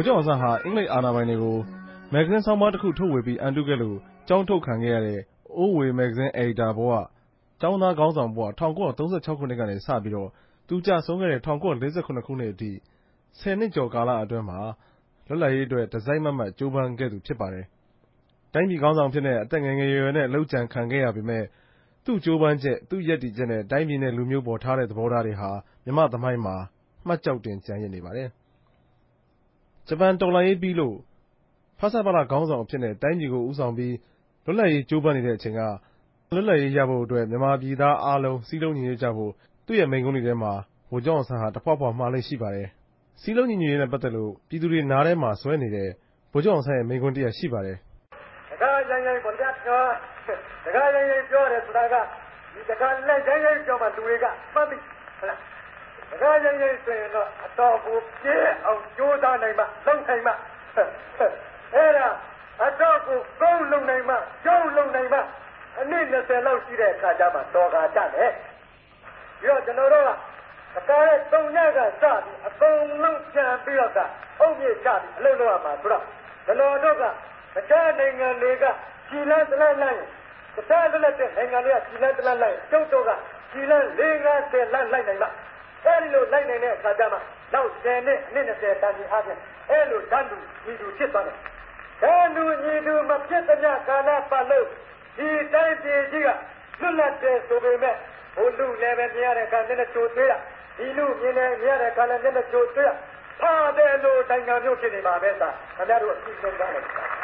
ကျော်အောင်ဆန်းဟာအင်္ဂလိပ်အာဏာပိုင်တွေကိုမဂ္ဂဇင်းဆောင်းပါးတစ်ခုထုတ်ဝေပြီးအန်တုခဲ့လို့ကျောင်းထုတ်ခံခဲ့ရတဲ့အိုးဝေမဂ္ဂဇင်းအယ်ဒီတာဘဝကျောင်းသားခေါင်းဆောင်ဘဝ1936ခုနှစ်ကနေစပြီးတော့သူကျဆုံးခဲ့တဲ့1948ခုနှစ်အထိ10နှစ်ကျော်ကာလအတွင်းမှာလွတ်လပ်ရေးအတွက်တစိုက်မတ်မတ်ကြိုးပမ်းခဲ့သူဖြစ်ပါတယ်။တိုင်းပြည်ခေါင်းဆောင်ဖြစ်တဲ့အသက်ငယ်ငယ်ရွယ်ရွယ်နဲ့လှုပ်ကြံခံခဲ့ရပေမဲ့သူ့ကြိုးပမ်းချက်သူ့ရည်တည်ချက်နဲ့တိုင်းပြည်နဲ့လူမျိုးပေါ်ထားတဲ့သဘောထားတွေဟာမြန်မာသမိုင်းမှာမှတ်ကျောက်တင်ကျန်ရစ်နေပါတယ်။ဂျပန်တော်လှန်ရေးပြီးလို့ဖဆပလခေါင်းဆောင်အဖြစ်နဲ့တိုင်းပြည်ကိုဦးဆောင်ပြီးလွတ်လပ်ရေးကြိုးပမ်းနေတဲ့အချိန်ကလွတ်လပ်ရေးရဖို့အတွက်မြန်မာပြည်သားအားလုံးစည်းလုံးညီညွတ်ကြဖို့သူ့ရဲ့မိန့်ခွန်းတွေထဲမှာဗိုလ်ချုပ်အောင်ဆန်းဟာတဖွာဖွာမှားလေးရှိပါတယ်။စည်းလုံးညီညွတ်ရေးနဲ့ပတ်သက်လို့ပြည်သူတွေနားထဲမှာဆွဲနေတဲ့ဗိုလ်ချုပ်အောင်ဆန်းရဲ့မိန့်ခွန်းတစ်ရပ်ရှိပါတယ်။တကားရိုင်းရိုင်းပေါ်ပြပြောတကားရိုင်းရိုင်းပြောတယ်ဆိုတာကဒီတကားလက်ရိုင်းရိုင်းပြောမှလူတွေကမှတ်ပြီဟုတ်လား။တကားရိုင်းရိုင်းဆိုရင်တော့အတော်ကိုပြည့်အောင်ကြိုးစားနိုင်မှလုံနိုင်မှအဲ့ဒါအတော့ကိုကုန်းလုံနိုင်မှကျုံလုံနိုင်မှအနည်း20လောက်ရှိတဲ့အခါကျမှတော်ကာကြတယ်ပြီးတော့ကျွန်တော်တို့ကတကားရဲ့3ညကစပြီးအကုန်လုံးပြန်ပြီးတော့အုပ်မြေချပြီးအလုပ်လုပ်ရမှာဆိုတော့ကျွန်တော်တို့ကတခြားနိုင်ငံတွေကခြေလမ်းတလန်းလိုက်တခြားလက်တဲ့နိုင်ငံတွေကခြေလမ်းတလန်းလိုက်ကျုပ်တို့ကခြေလမ်း50လမ်းလိုက်နိုင်မှအဲဒီလိုလိုက်နိုင်တဲ့အခါကျမှနောက်10နှစ်20တန်ပြီးအားဖြင့်အဲလိုတန်းတူညီတူဖြစ်သွားတယ်တန်းတူညီတူမဖြစ်သမျှကာလပတ်လို့ဒီတိုင်းပြည်ကြီးကလွတ်လပ်တယ်ဆိုပေမဲ့ဘုလူလည်းပဲမြင်ရတဲ့အခါနဲ့ချိုးသေးရဒီလူမြင်လည်းမြင်ရတဲ့အခါနဲ့ချိုးသေးရထားတယ်လို့နိုင်ငံမျိုးဖြစ်နေမှာပဲသာခင်ဗျားတို့အသိဆုံးသားလိုက်တာ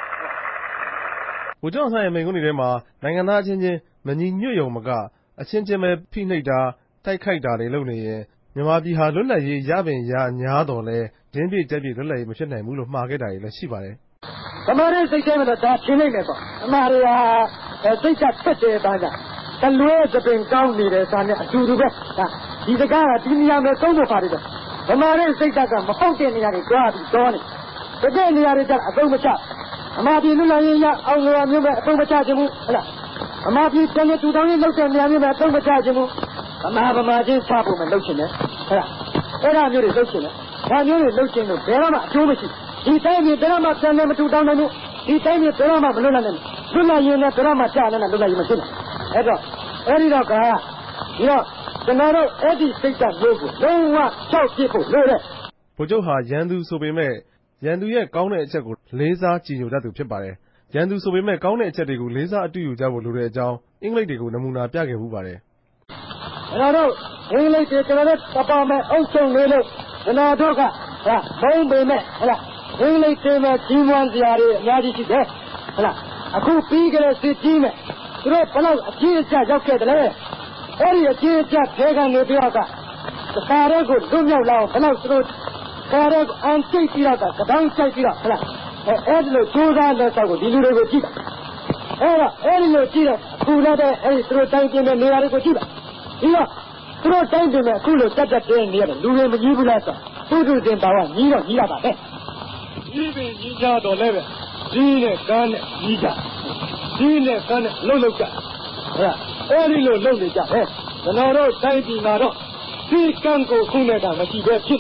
ဗိုလ်ချုပ်အောင်ဆန်းရဲ့မိန့်ခွန်းတွေထဲမှာနိုင်ငံသားအချင်းချင်းမညီညွတ်ရုံမကအချင်းချင်းပဲဖိနှိပ်တာတိုက်ခိုက်တာတွေလုပ်နေရင်မြန်မာပြည်ဟာလွတ်လပ်ရေးရပင်ရများတော်လဲဒင်းပြည့်ကြက်ပြည့်လွတ်လပ်ရေးမဖြစ်နိုင်ဘူးလို့မှားခဲ့တာတွေလည်းရှိပါတယ်။ဓမ္မရေးစိတ်ထဲမှာဒါရှင်းနိုင်မယ်ပေါ့။အမှားတွေဟာစိတ်ကဖြစ်တယ်သားကတလွဲသပင်ကောင်းနေတဲ့စာနဲ့အတူတူပဲဒါဒီစကားကဒီနေရာမှာသုံးဖို့ပါတယ်ဓမ္မရေးစိတ်ကမဟုတ်တဲ့နေရာတွေကြွားပြီးတောနေတကယ်နေရာတွေကျအသုံးမချအမှားပြည်လူလာရင်ရအောင်လို့မျိုးပဲအသုံးမချခြင်းဘူးဟုတ်လားအမှားပြည်တကယ်တူတောင်းရေးလုပ်တဲ့နေရာမျိုးပဲအသုံးမချခြင်းဘူးဗမာချင်းချဖို့မလုပ်ချင်နဲ့ဟုတ်လားအဲ့ဒါမျိုးတွေလုပ်ချင်တယ်ဒါမျိုးတွေလုပ်ချင်လို့ဘယ်တော့မှအကျိုးမရှိဒီတိုင်းပြည်ဘယ်တော့မှပြန်လည်းမတူတောင်းနိုင်ဘူးဒီတိုင်းပြည်ဘယ်တော့မှမလွတ်နိုင်ဘူးလွတ်နိုင်ရင်လည်းဘယ်တော့မှကြားလည်းလွတ်နိုင်ရင်မဖြစ်နိုင်အဲ့တော့အဲ့ဒီတော့ကဒီတော့ကျွန်တော်တို့အဲ့ဒီစိတ်ဓာတ်မျိုးကိုလုံးဝချောက်ပြစ်ဖို့လိုတယ်ဗိုလ်ချုပ်ဟာရန်သူဆိုပေမဲ့ရန်သူရဲ့ကောင်းတဲ့အချက်ကိုလေးစားကြည်ညိုတတ်သူဖြစ်ပါတယ်ရန်သူဆိုပေမဲ့ကောင်းတဲ့အချက်တွေကိုလေးစားအတူယူကြဖို့လိုတဲ့အကြောင်းအင်္ဂလိပ်တွေကိုနမူနာပြခဲ့မှုပါတယ်ကျွန်တော်တို့အင်္ဂလိပ်တွေကျွန်တော်တို့တပါမဲ့အုပ်ချုပ်နေလို့ကျွန်တော်တို့ကဘုံပေမဲ့ဟုတ်လားအင်္ဂလိပ်တွေမှာကြီးမွမ်းစရာတွေအများကြီးရှိတယ်ဟုတ်လားအခုပြီးကြတဲ့စစ်ကြီးမဲ့သူတို့ဘလောက်အကြီးအကျယ်ရောက်ခဲ့တယ်လဲအဲ့ဒီအကြီးအကျယ်ဖေကနေပြီးတော့ကခါရဲကိုလွတ်မြောက်လာအောင်ဘလောက်သူတို့ခါရဲအန်ကျိတ်ပြီးတော့ကတောင်းကျိတ်ပြီးတော့ဟုတ်လားအဲ့ဒီလိုကြိုးစားတဲ့ဆောက်ကိုဒီလူတွေကိုကြည့်အဲ့တော့အဲ့ဒီလိုကြည့်တော့အခုလည်းအဲ့ဒီသူတို့တိုင်းပြည်နဲ့နေရာတွေကိုကြည့်ပါဒီတော့သူတို့တိုင်းပြည်နဲ့အခုလိုတက်တဲ့နေရတယ်လူတွေမကြီးဘူးလားဆိုသူတို့တင်ပါကညီတော့ညီရပါပဲဒီပင်ညီကြတော့လည်းပဲဒီနဲ့ကန်းနဲ့ညီကြဒီနဲ့ကန်းနဲ့လှုပ်ကြဟုတ်လားအဲ့ဒီလိုလုပ်နေကြဟဲ့ကျွန်တော်တို့တိုင်းပြည်မှာတော့ဒီကန်းကိုခုနဲ့ကမရှိပဲဖြစ်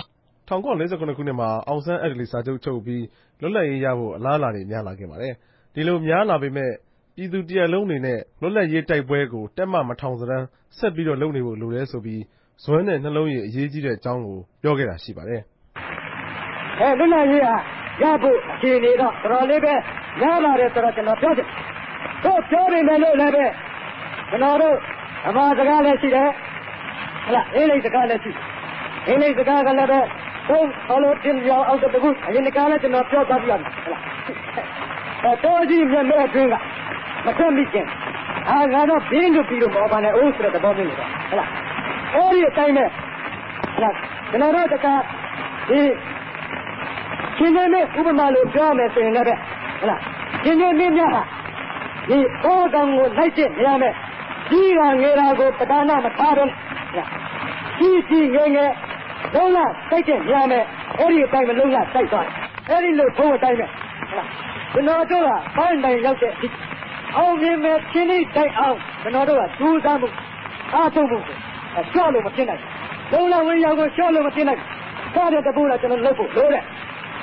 1949ခုနှစ်မှာအောင်ဆန်းအက်ဒလီစာချုပ်ချုပ်ပြီးလွတ်လပ်ရေးရဖို့အလားအလာတွေများလာခဲ့ပါတယ်ဒီလိုများလာပေမဲ့ပြည်သူတရက်လုံးအနေနဲ့လွတ်လပ်ရေးတိုက်ပွဲကိုတက်မှမထောင်စရမ်းဆက်ပြီးတော့လုပ်နေဖို့လိုတယ်ဆိုပြီးဇွဲနဲ့နှလုံးရည်အရေးကြီးတဲ့အကြောင်းကိုပြောခဲ့တာရှိပါတယ်လွတ်လပ်ရေးဟာရဖို့အခြေအနေတော့တော်တော်လေးပဲများလာတယ်ဆိုတော့ကျွန်တော်ပြောတယ်တို့ပြောနေတယ်လို့လည်းပဲကျွန်တော်တို့အမှားစကားလည်းရှိတယ်ဟုတ်လားအင်္ဂလိပ်စကားလည်းရှိအင်္ဂလိပ်စကားကလည်းပဲဘုံအလိုတင်ပြောင်းအောင်တကူအရင်ကလည်းကျွန်တော်ပြောသွားပြရတယ်ဟုတ်လားတော်ကြီးမျက်နှာအတွင်းကမထွက်မိခင်ငါတော့ဘင်းတို့ပြီးတော့မောပါနဲ့အိုးဆိုတဲ့သဘောမျိုးနေတော့ဟုတ်လားအဲ့ဒီအတိုင်းပဲဟုတ်လားကျွန်တော်တို့ကဒီရှင်နေနဲ့ဥပမာလို့ပြောမယ်ဆိုရင်လည်းဟုတ်လားရှင်နေမင်းများဟာဒီအိုးတောင်ကိုလိုက်တဲ့နေရာနဲ့ကြီးကငယ်တာကိုပဒါနမထားတော့ဟုတ်လားကြီးငယ်ငယ်လုံးဝစိုက်တဲ့နေရာနဲ့အဲ့ဒီအတိုင်းမလုံးဝစိုက်သွားတယ်အဲ့ဒီလိုဘုံအတိုင်းပဲဟုတ်လားကျွန်တော်တို့ကပိုင်းတိုင်းရောက်တဲ့အောင်မြင်မဲ့ချင်းလေးတိုက်အောင်ကျွန်တော်တို့ကကြိုးစားမှုအားထုတ်မှုရှော့လို့မဖြစ်နိုင်ဘူးလုံးဝဝင်ရောက်ကိုရှော့လို့မဖြစ်နိုင်ဘူးစားတဲ့တပူးကကျွန်တော်လုပ်ဖို့လိုတယ်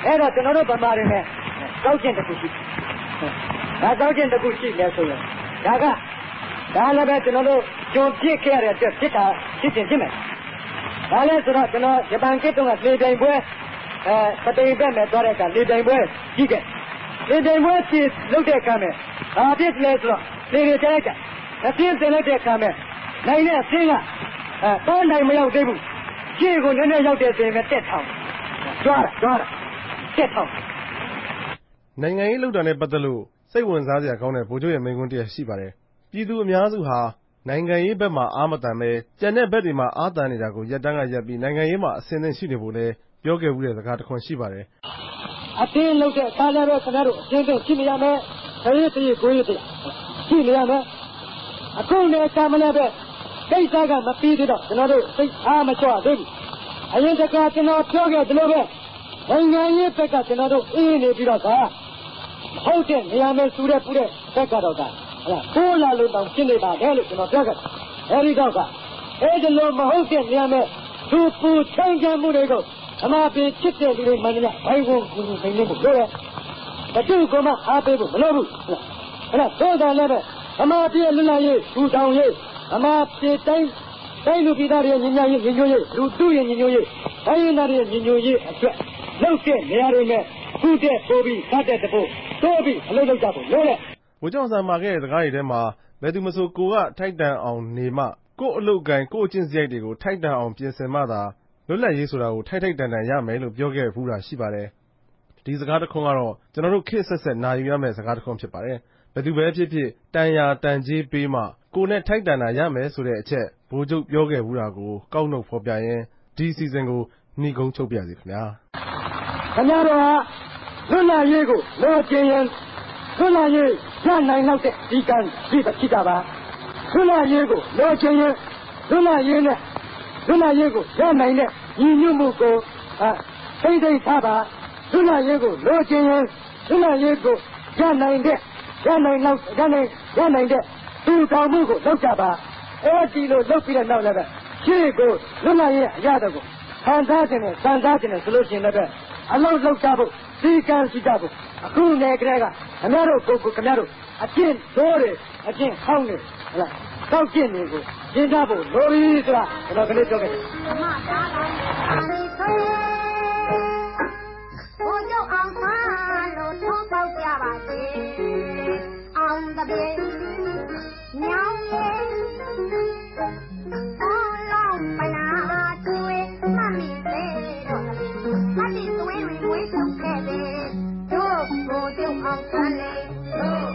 အဲ့တော့ကျွန်တော်တို့ဗမာတွေနဲ့တောက်ကျင်တစ်ခုရှိဒါတောက်ကျင်တစ်ခုရှိလဲဆိုရင်ဒါလည်းပဲကျွန်တော်တို့ကြုံပြစ်ခဲ့ရတဲ့အတွက်ဖြစ်မယ်ဒါလည်းဆိုတော့ကျွန်တော်ဂျပန်ကစ်တုန်းကလေတိုင်ပွဲပတိန်ဘက်နဲ့သွားတဲ့အခါလေတိုင်ပွဲကြီးခဲ့လေတိုင်ပွဲကြီးလုပ်တဲ့အခါမှာဘာဖြစ်လဲဆိုတော့လေတွေတဲကြအပြင်းတင်လိုက်တဲ့အခါမှာနိုင်တဲ့အပြင်းကတန်းနိုင်မရောက်သေးဘူးရှေ့ကိုနည်းနည်းရောက်တဲ့ဆိုရင်တက်ထောင်ကြွားတာတက်ထောင်နိုင်ငံရေးလှုပ်တာနဲ့ပတ်သက်လို့စိတ်ဝင်စားစရာကောင်းတဲ့ဗိုလ်ချုပ်ရဲ့မိန့်ခွန်းတစ်ရပ်ရှိပါတယ်ပြည်သူအများစုဟာနိုင်ငံရေးဘက်မှာအားမတန်ပဲကြံတဲ့ဘက်တွေမှာအားတန်နေတာကိုရပ်တန်းကရပ်ပြီးနိုင်ငံရေးမှာအဆင်သင့်ရှိနေဖို့လဲပြောခဲ့ဘူးတဲ့စကားတစ်ခွန်းရှိပါတယ်အတင်းလုပ်တဲ့ကားလည်းပဲခင်ဗျားတို့အတင်းရှိနေရမယ်ခရီးတည်းကိုရည်တည်းရှိနေရမယ်အခုလည်းကာမလည်းပဲကိစ္စကမပြီးသေးတော့ကျွန်တော်တို့စိတ်အားမလျှော့သေးဘူးအရင်တခါကျွန်တော်ပြောခဲ့သလိုပဲနိုင်ငံရေးဘက်ကကျွန်တော်တို့အေးနေပြီးတော့ဟုတ်တဲ့နေရာမဲ့စူတဲ့ပူတဲ့ဘက်ကတော့ကိုးလာလို့တောင်ရှင်းနေပါတယ်လို့ကျွန်တော်ပြောခဲ့အဲဒီတော့အဲဒီလိုမဟုတ်တဲ့နေရာမဲ့သူပူချင်းချမှုတွေကိုအမှားပြေချစ်တဲ့လူတွေမှန်တယ်ဘိုင်းကိုကူကူနိုင်နေဖို့ပြောတယ်ဘသူကမှအားပေးဖို့မလုပ်ဘူးသို့တော်လည်းပဲအမှားပြေလွတ်လပ်ရေးထူထောင်ရေးအမှားပြေတိုင်းလူပြည်သားတွေညီညွတ်ရေးလူထုရဲ့ညီညွတ်ရေးတိုင်းရင်းသားတွေညီညွတ်ရေးအတွက်လုပ်တဲ့နေရာတွေနဲ့ခုတဲ့ပို့ပြီးစတဲ့တဖို့တိုးပြီးအလုပ်လုပ်ကြဖို့လို့လေဗိုလ်ချုပ်ဆန်မှာခဲ့တဲ့စကားတွေထဲမှာဘယ်သူမဆိုကိုကထိုက်တန်အောင်နေမှကို့အလုပ်ကိုင်ကို့အကျင့်စရိုက်တွေကိုထိုက်တန်အောင်ပြင်ဆင်မှသာလွတ်လပ်ရေးဆိုတာကိုထိုက်တန်ရမယ်လို့ပြောခဲ့ဘူးတာရှိပါတယ်ဒီစကားတစ်ခွန်းကတော့ကျွန်တော်တို့ခေတ်ဆက်နာယူရမယ့်စကားတစ်ခွန်းဖြစ်ပါတယ်ဘယ်သူပဲဖြစ်ဖြစ်တန်ရာတန်ကြေးပေးမှကိုနဲ့ထိုက်တန်တာရမယ်ဆိုတဲ့အချက်ဗိုလ်ချုပ်ပြောခဲ့ဘူးတာကိုကောက်နှုတ်ဖော်ပြရင်းဒီအစီအစဉ်ကိုနှီးကုန်းချုပ်ပြစီခင်ဗျာခင်ဗျားတို့ကလွတ်လပ်ရေးကိုလိုချင်ရင်လွတ်လပ်ရေးရနိုင်တော့တဲ့ဒီကံရှိတာပါလွတ်လပ်ရေးကိုလိုချင်ရင်လွတ်လပ်ရေးနဲ့လွတ်လပ်ရေးကိုရနိုင်တဲ့ညီညွတ်မှုကိုသိထားပါလွတ်လပ်ရေးကိုလိုချင်ရင်လွတ်လပ်ရေးကိုရနိုင်တဲ့သူတော်မှုကိုလုပ်ကြပါအဲဒီလိုလုပ်ပြီးတဲ့နောက်လည်းရှေ့ကိုလွတ်လပ်ရေးအရတော့ကိုခံစားခြင်းနဲ့ဆိုလို့ရှိရင်လည်းအလုံးလောက်ကြဖို့ဒီကံရှိကြဖို့အခုနယ်ကလေးကခင်ဗျားတို့ခင်ဗျားတို့အကျင့်တိုးတယ်အကျင့်ဟောင်းတယ်ဟုတ်လားတောက်ကျင့်တွေကိုရှင်းကြဖို့လိုပြီဆိုတာကျွန်တော်ကလေးပြောခဲ့တယ်အမသားတော်ဘိုးချုပ်အောင်သားလို့ထုံးပေါက်ကြပါစေအောင်တပြေညောင်းလေးအော်လောင်းပနာကျွေးမမီသေးတော့မတိသွေးဝေးချုံခဲ့တယ်တို့ဘိုးချုပ်အောင်သားလေး